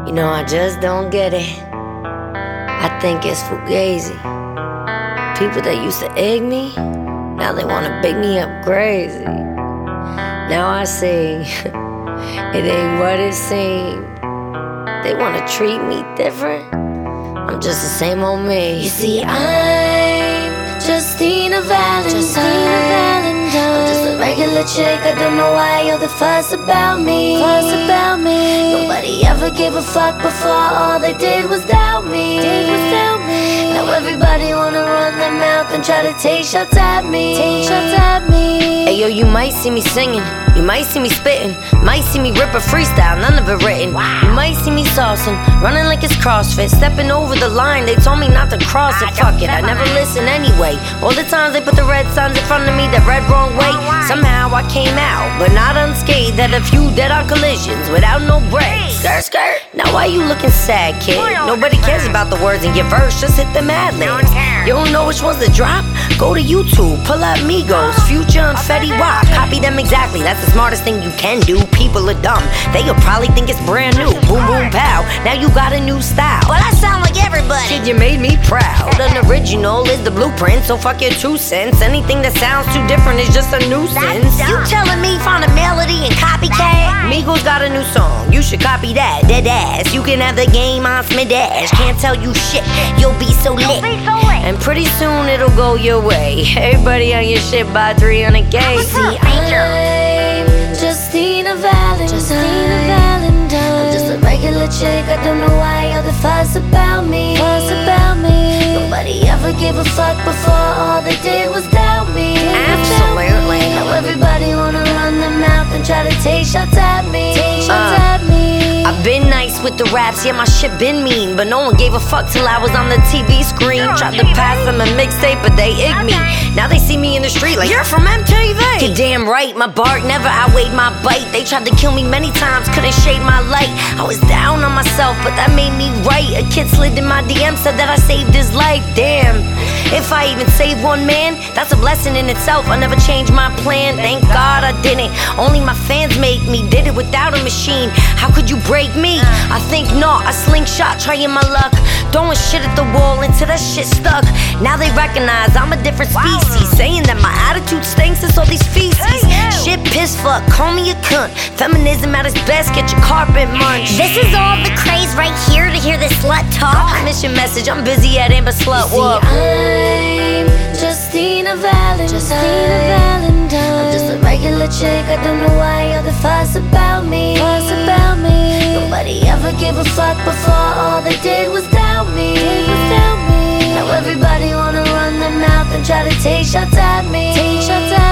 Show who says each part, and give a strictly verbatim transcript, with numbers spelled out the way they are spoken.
Speaker 1: You know, I just don't get it. I think it's fugazi. People that used to egg me, now they wanna big me up crazy. Now I see, it ain't what it seems. They wanna treat me different, I'm just the same old me.
Speaker 2: You see, I'm Justina Valentine. Justina Valentine. I'm just a regular chick, I don't know why you're the fuss about me. Fuss about me. Nobody ever gave a fuck before, all they did was doubt me. Did was doubt me. Now everybody wanna run their mouth and try to take shots at me. Take shots at me.
Speaker 1: Hey yo, you might see me singing, you might see me spitting, might see me rip a freestyle, none of it written. Wow. You might see me saucing, running like it's CrossFit, stepping over the line, they told me not to cross it, fuck it, I never listen anyway. All the times they put the red signs in front of me that read wrong way, somehow I came out, but not unscathed, had a few dead-on collisions without no brakes. Skirt, skirt. Now why you looking sad, kid? Nobody cares about the words in your verse, just hit the mad libs. You don't know which ones to drop? Go to YouTube, pull up Migos, Future and Fetty Wap, copy them exactly, that's the smartest thing you can do. People are dumb, they'll probably think it's brand new. Boom, boom, pow, now you got a new style.
Speaker 2: Well, I sound like everybody.
Speaker 1: Kid, you made me proud. An original is the blueprint, so fuck your two cents. Anything that sounds too different is just a nuisance.
Speaker 2: You telling me find a melody and copycat?
Speaker 1: Migos got a new song, you should copy that, dead ass. You can have the game on Smidash, can't tell you shit, you'll be so lit. And pretty soon it'll go your way. Everybody on your shit by three hundred K.
Speaker 2: See, I'm Justina Valentine. Justina Valentine. I'm just a regular chick, I don't know why you're the fuss about me. Fuss about me. Nobody ever gave a fuck before, all they did was doubt me.
Speaker 1: Absolutely.
Speaker 2: Now everybody wanna run their mouth and try to take shots at me. Take shots
Speaker 1: Uh.
Speaker 2: at me.
Speaker 1: I've been nice with the raps, yeah, my shit been mean, but no one gave a fuck till I was on the T V screen. Tried to pass them a mixtape, but they ignored me. Now they see me in the street like, you're from M T V. You're damn right, my bark never outweighed my bite. They tried to kill me many times, couldn't shade my light. I was down on myself, but that made me right. A kid slid in my D M, said that I saved his life. Damn, if I even saved one man, that's a blessing in itself. I never changed my plan, thank God I didn't. Only my fans make me, did it without a machine. How could you break me? I think not, I slingshot, trying my luck, throwing shit at the wall until that shit stuck. Now they recognize I'm a different species, saying that my attitude stinks, it's all these feces. Shit piss fuck, call me a cunt. Feminism at its best, get your carpet munched.
Speaker 2: This is all the craze right here to hear this slut talk.
Speaker 1: Mission message, I'm busy at Amber Slut Walk.
Speaker 2: I'm Justina Valentine. Justina Valentine. I'm just a regular chick, I don't know why you're the fuss about me. Fuss about me. Nobody ever gave a fuck before, all they did was doubt me. Did was doubt me. Now everybody wanna run their mouth and try to take shots at me. Take shots at me.